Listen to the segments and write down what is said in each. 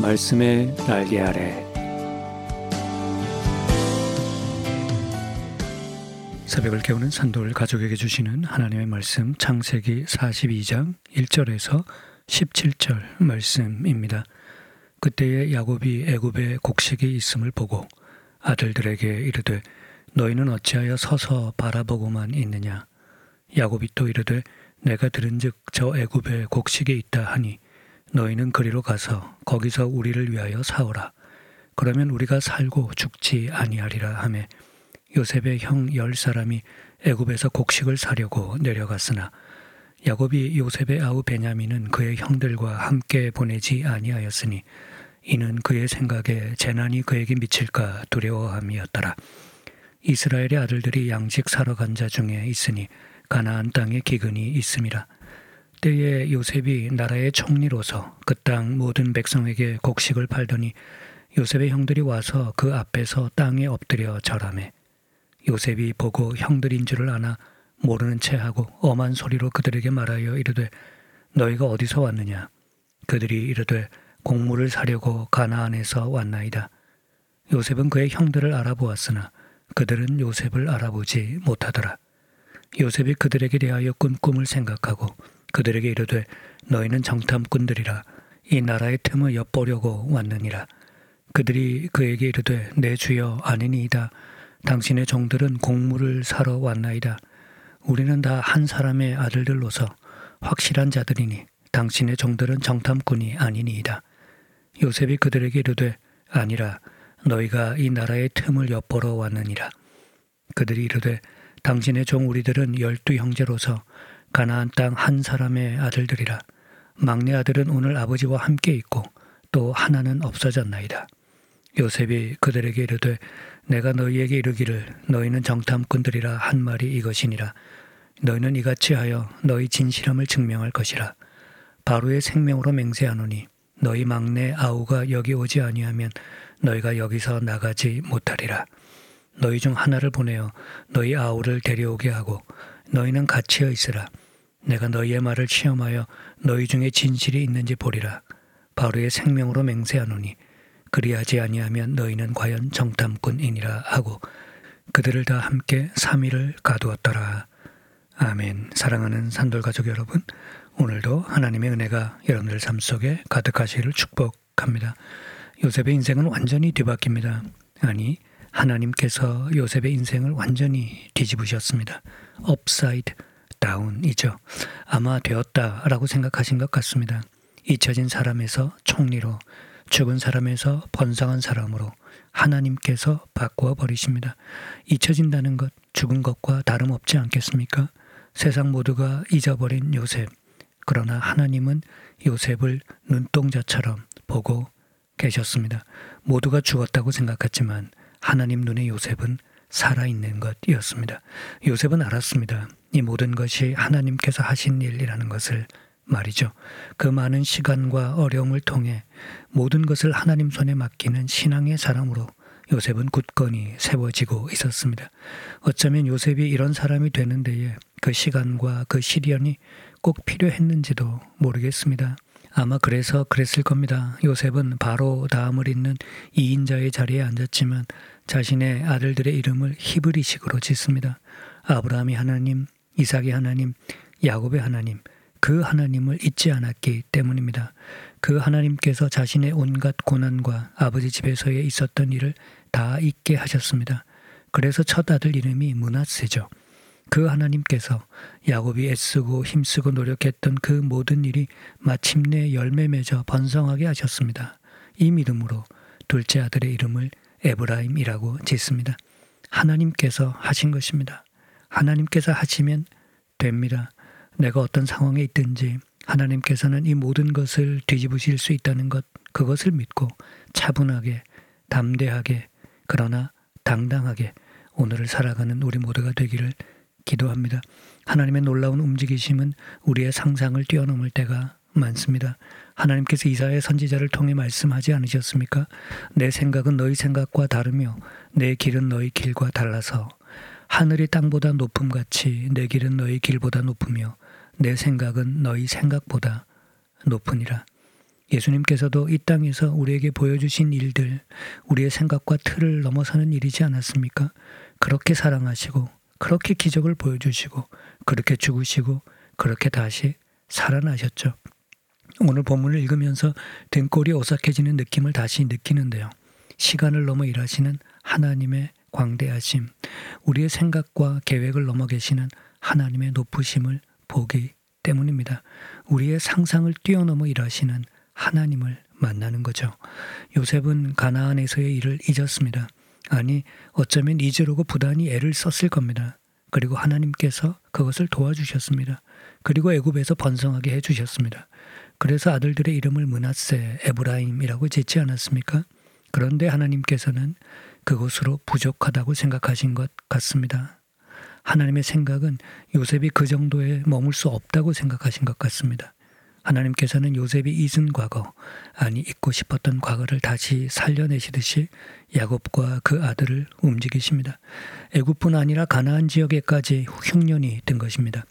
말씀의 날개 아래. 새벽을 깨우는 산돌 가족에게 주시는 하나님의 말씀, 창세기 42장 1절에서 17절 말씀입니다. 그때에 야곱이 애굽에 곡식이 있음을 보고 아들들에게 이르되 너희는 어찌하여 서서 바라보고만 있느냐. 야곱이 또 이르되 내가 들은즉 저 애굽에 곡식이 있다 하니 너희는 그리로 가서 거기서 우리를 위하여 사오라. 그러면 우리가 살고 죽지 아니하리라 하매 요셉의 형 10사람이 애굽에서 곡식을 사려고 내려갔으나 야곱이 요셉의 아우 베냐민은 그의 형들과 함께 보내지 아니하였으니 이는 그의 생각에 재난이 그에게 미칠까 두려워함이었더라. 이스라엘의 아들들이 양식 사러 간 자 중에 있으니 가나안 땅에 기근이 있음이라. 때에 요셉이 나라의 총리로서 그 땅 모든 백성에게 곡식을 팔더니 요셉의 형들이 와서 그 앞에서 땅에 엎드려 절하매 요셉이 보고 형들인 줄을 아나 모르는 체하고 엄한 소리로 그들에게 말하여 이르되 너희가 어디서 왔느냐. 그들이 이르되 곡물을 사려고 가나안에서 왔나이다. 요셉은 그의 형들을 알아보았으나 그들은 요셉을 알아보지 못하더라. 요셉이 그들에게 대하여 꾼 꿈을 생각하고 그들에게 이르되 너희는 정탐꾼들이라 이 나라의 틈을 엿보려고 왔느니라. 그들이 그에게 이르되 내 주여 아니니이다. 당신의 종들은 곡물을 사러 왔나이다. 우리는 다 한 사람의 아들들로서 확실한 자들이니 당신의 종들은 정탐꾼이 아니니이다. 요셉이 그들에게 이르되 아니라 너희가 이 나라의 틈을 엿보러 왔느니라. 그들이 이르되 당신의 종 우리들은 12 형제로서 가나안 땅 한 사람의 아들들이라. 막내 아들은 오늘 아버지와 함께 있고 또 하나는 없어졌나이다. 요셉이 그들에게 이르되 내가 너희에게 이르기를 너희는 정탐꾼들이라 한 말이 이것이니라. 너희는 이같이 하여 너희 진실함을 증명할 것이라. 바로의 생명으로 맹세하노니 너희 막내 아우가 여기 오지 아니하면 너희가 여기서 나가지 못하리라. 너희 중 하나를 보내어 너희 아우를 데려오게 하고 너희는 같이어 있으라. 내가 너희의 말을 시험하여 너희 중에 진실이 있는지 보리라. 바로의 생명으로 맹세하노니 그리하지 아니하면 너희는 과연 정탐꾼이니라 하고 그들을 다 함께 3일을 가두었더라. 아멘. 사랑하는 산돌가족 여러분, 오늘도 하나님의 은혜가 여러분들 삶 속에 가득하시기를 축복합니다. 요셉의 인생은 완전히 뒤바뀝니다. 아니, 하나님께서 요셉의 인생을 완전히 뒤집으셨습니다. upside down이죠. 아마 되었다라고 생각하신 것 같습니다. 잊혀진 사람에서 총리로, 죽은 사람에서 번성한 사람으로 하나님께서 바꾸어 버리십니다. 잊혀진다는 것, 죽은 것과 다름없지 않겠습니까? 세상 모두가 잊어버린 요셉. 그러나 하나님은 요셉을 눈동자처럼 보고 계셨습니다. 모두가 죽었다고 생각했지만 하나님 눈에 요셉은 살아있는 것이었습니다. 요셉은 알았습니다. 이 모든 것이 하나님께서 하신 일이라는 것을 말이죠. 그 많은 시간과 어려움을 통해 모든 것을 하나님 손에 맡기는 신앙의 사람으로 요셉은 굳건히 세워지고 있었습니다. 어쩌면 요셉이 이런 사람이 되는 데에 그 시간과 그 시련이 꼭 필요했는지도 모르겠습니다. 아마 그래서 그랬을 겁니다. 요셉은 바로 다음을 잇는 2인자의 자리에 앉았지만 자신의 아들들의 이름을 히브리식으로 짓습니다. 아브라함이 하나님, 이삭이 하나님, 야곱의 하나님, 그 하나님을 잊지 않았기 때문입니다. 그 하나님께서 자신의 온갖 고난과 아버지 집에서의 있었던 일을 다 잊게 하셨습니다. 그래서 첫 아들 이름이 므낫세죠. 그 하나님께서 야곱이 애쓰고 힘쓰고 노력했던 그 모든 일이 마침내 열매 맺어 번성하게 하셨습니다. 이 믿음으로 둘째 아들의 이름을 에브라임이라고 짓습니다. 하나님께서 하신 것입니다. 하나님께서 하시면 됩니다. 내가 어떤 상황에 있든지 하나님께서는 이 모든 것을 뒤집으실 수 있다는 것, 그것을 믿고 차분하게, 담대하게, 그러나 당당하게 오늘을 살아가는 우리 모두가 되기를 기도합니다. 하나님의 놀라운 움직이심은 우리의 상상을 뛰어넘을 때가 많습니다. 하나님께서 이사야 선지자를 통해 말씀하지 않으셨습니까? 내 생각은 너희 생각과 다르며 내 길은 너희 길과 달라서 하늘이 땅보다 높음같이 내 길은 너희 길보다 높으며 내 생각은 너희 생각보다 높으니라. 예수님께서도 이 땅에서 우리에게 보여주신 일들, 우리의 생각과 틀을 넘어서는 일이지 않았습니까? 그렇게 사랑하시고, 그렇게 기적을 보여주시고, 그렇게 죽으시고, 그렇게 다시 살아나셨죠. 오늘 본문을 읽으면서 등골이 오싹해지는 느낌을 다시 느끼는데요. 시간을 넘어 일하시는 하나님의 광대하심, 우리의 생각과 계획을 넘어 계시는 하나님의 높으심을 보기 때문입니다. 우리의 상상을 뛰어넘어 일하시는 하나님을 만나는 거죠. 요셉은 가나안에서의 일을 잊었습니다. 아니, 어쩌면 잊으려고 부단히 애를 썼을 겁니다. 그리고 하나님께서 그것을 도와주셨습니다. 그리고 애굽에서 번성하게 해주셨습니다. 그래서 아들들의 이름을 므낫세, 에브라임이라고 짓지 않았습니까? 그런데 하나님께서는 그것으로 부족하다고 생각하신 것 같습니다. 하나님의 생각은 요셉이 그 정도에 머물 수 없다고 생각하신 것 같습니다. 하나님께서는 요셉이 잊은 과거, 아니 잊고 싶었던 과거를 다시 살려내시듯이 야곱과 그 아들을 움직이십니다. 애굽뿐 아니라 가나안 지역에까지 흉년이 든 것입니다.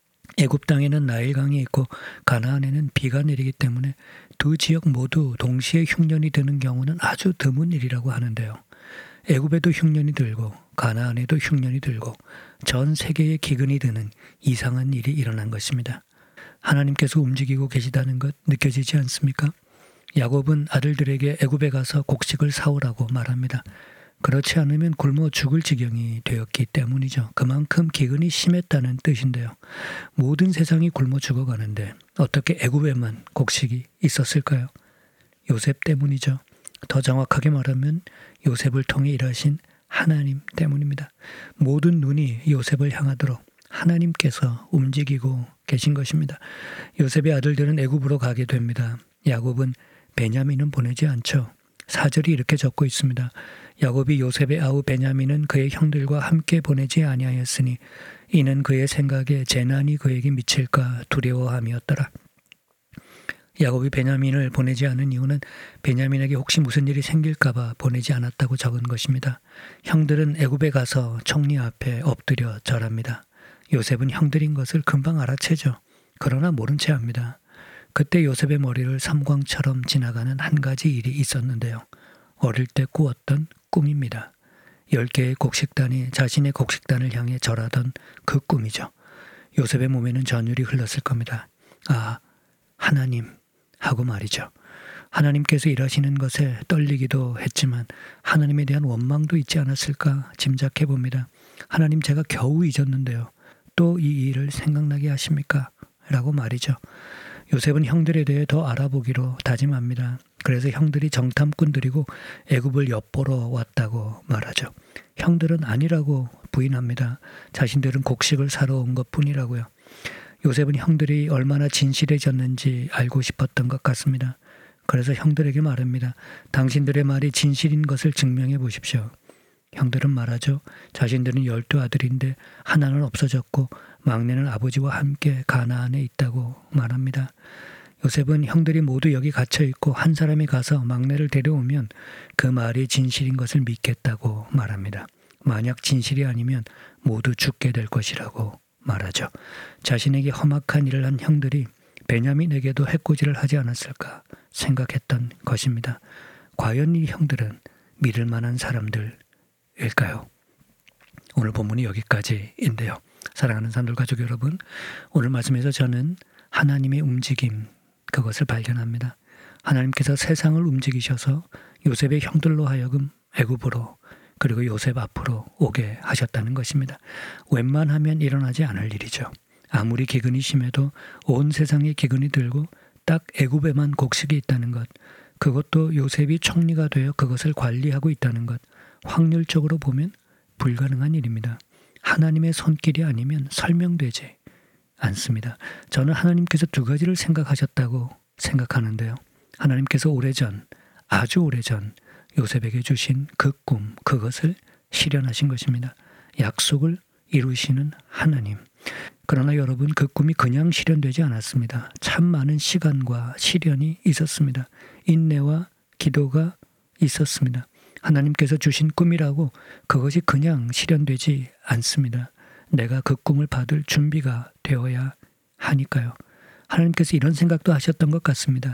애굽 땅에는 나일강이 있고 가나안에는 비가 내리기 때문에 두 지역 모두 동시에 흉년이 드는 경우는 아주 드문 일이라고 하는데요. 애굽에도 흉년이 들고 가나안에도 흉년이 들고 전 세계에 기근이 드는 이상한 일이 일어난 것입니다. 하나님께서 움직이고 계시다는 것 느껴지지 않습니까? 야곱은 아들들에게 애굽에 가서 곡식을 사오라고 말합니다. 그렇지 않으면 굶어 죽을 지경이 되었기 때문이죠. 그만큼 기근이 심했다는 뜻인데요. 모든 세상이 굶어 죽어가는데 어떻게 애굽에만 곡식이 있었을까요? 요셉 때문이죠. 더 정확하게 말하면 요셉을 통해 일하신 하나님 때문입니다. 모든 눈이 요셉을 향하도록 하나님께서 움직이고 계신 것입니다. 요셉의 아들들은 애굽으로 가게 됩니다. 야곱은 베냐민은 보내지 않죠. 4절이 이렇게 적고 있습니다. 야곱이 요셉의 아우 베냐민은 그의 형들과 함께 보내지 아니하였으니 이는 그의 생각에 재난이 그에게 미칠까 두려워함이었더라. 야곱이 베냐민을 보내지 않은 이유는 베냐민에게 혹시 무슨 일이 생길까 봐 보내지 않았다고 적은 것입니다. 형들은 애굽에 가서 총리 앞에 엎드려 절합니다. 요셉은 형들인 것을 금방 알아채죠. 그러나 모른 채 합니다. 그때 요셉의 머리를 삼광처럼 지나가는 한 가지 일이 있었는데요. 어릴 때 꾸었던 꿈입니다. 10개의 곡식단이 자신의 곡식단을 향해 절하던 그 꿈이죠. 요셉의 몸에는 전율이 흘렀을 겁니다. 아, 하나님 하고 말이죠. 하나님께서 일하시는 것에 떨리기도 했지만 하나님에 대한 원망도 있지 않았을까 짐작해 봅니다. 하나님, 제가 겨우 잊었는데요. 또 이 일을 생각나게 하십니까? 라고 말이죠. 요셉은 형들에 대해 더 알아보기로 다짐합니다. 그래서 형들이 정탐꾼들이고 애굽을 엿보러 왔다고 말하죠. 형들은 아니라고 부인합니다. 자신들은 곡식을 사러 온 것뿐이라고요. 요셉은 형들이 얼마나 진실해졌는지 알고 싶었던 것 같습니다. 그래서 형들에게 말합니다. 당신들의 말이 진실인 것을 증명해 보십시오. 형들은 말하죠. 자신들은 12아들인데 하나는 없어졌고 막내는 아버지와 함께 가나안에 있다고 말합니다. 요셉은 형들이 모두 여기 갇혀 있고 한 사람이 가서 막내를 데려오면 그 말이 진실인 것을 믿겠다고 말합니다. 만약 진실이 아니면 모두 죽게 될 것이라고 말하죠. 자신에게 험악한 일을 한 형들이 베냐민에게도 해코지를 하지 않았을까 생각했던 것입니다. 과연 이 형들은 믿을 만한 사람들일까요? 오늘 본문이 여기까지인데요. 사랑하는 산돌 가족 여러분, 오늘 말씀에서 저는 하나님의 움직임, 그것을 발견합니다. 하나님께서 세상을 움직이셔서 요셉의 형들로 하여금 애굽으로 그리고 요셉 앞으로 오게 하셨다는 것입니다. 웬만하면 일어나지 않을 일이죠. 아무리 기근이 심해도 온 세상에 기근이 들고 딱 애굽에만 곡식이 있다는 것, 그것도 요셉이 총리가 되어 그것을 관리하고 있다는 것, 확률적으로 보면 불가능한 일입니다. 하나님의 손길이 아니면 설명되지 않습니다. 저는 하나님께서 두 가지를 생각하셨다고 생각하는데요. 하나님께서 오래전, 아주 오래전 요셉에게 주신 그 꿈, 그것을 실현하신 것입니다. 약속을 이루시는 하나님. 그러나 여러분, 그 꿈이 그냥 실현되지 않았습니다. 참 많은 시간과 시련이 있었습니다. 인내와 기도가 있었습니다. 하나님께서 주신 꿈이라고 그것이 그냥 실현되지 않습니다. 내가 그 꿈을 받을 준비가 되어야 하니까요. 하나님께서 이런 생각도 하셨던 것 같습니다.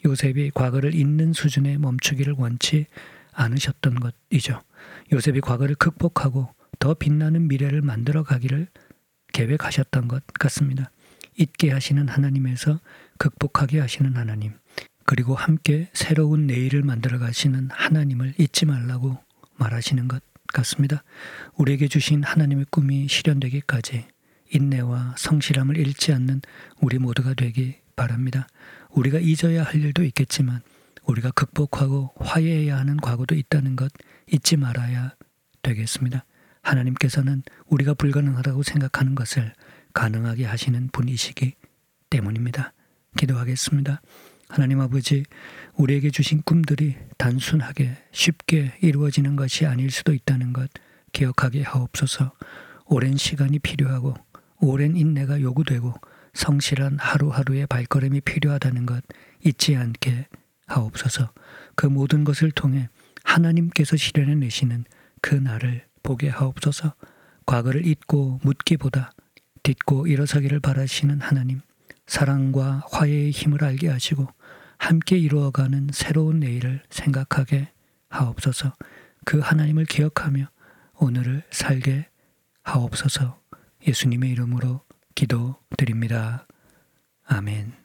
요셉이 과거를 잊는 수준에 멈추기를 원치 않으셨던 것이죠. 요셉이 과거를 극복하고 더 빛나는 미래를 만들어 가기를 계획하셨던 것 같습니다. 잊게 하시는 하나님에서 극복하게 하시는 하나님, 그리고 함께 새로운 내일을 만들어 가시는 하나님을 잊지 말라고 말하시는 것 같습니다. 우리에게 주신 하나님의 꿈이 실현되기까지 인내와 성실함을 잃지 않는 우리 모두가 되기 바랍니다. 우리가 잊어야 할 일도 있겠지만 우리가 극복하고 화해해야 하는 과거도 있다는 것 잊지 말아야 되겠습니다. 하나님께서는 우리가 불가능하다고 생각하는 것을 가능하게 하시는 분이시기 때문입니다. 기도하겠습니다. 하나님 아버지, 우리에게 주신 꿈들이 단순하게 쉽게 이루어지는 것이 아닐 수도 있다는 것 기억하게 하옵소서. 오랜 시간이 필요하고 오랜 인내가 요구되고 성실한 하루하루의 발걸음이 필요하다는 것 잊지 않게 하옵소서. 그 모든 것을 통해 하나님께서 실현해내시는 그 날을 보게 하옵소서. 과거를 잊고 묻기보다 딛고 일어서기를 바라시는 하나님, 사랑과 화해의 힘을 알게 하시고 함께 이루어가는 새로운 내일을 생각하게 하옵소서. 그 하나님을 기억하며 오늘을 살게 하옵소서. 예수님의 이름으로 기도드립니다. 아멘.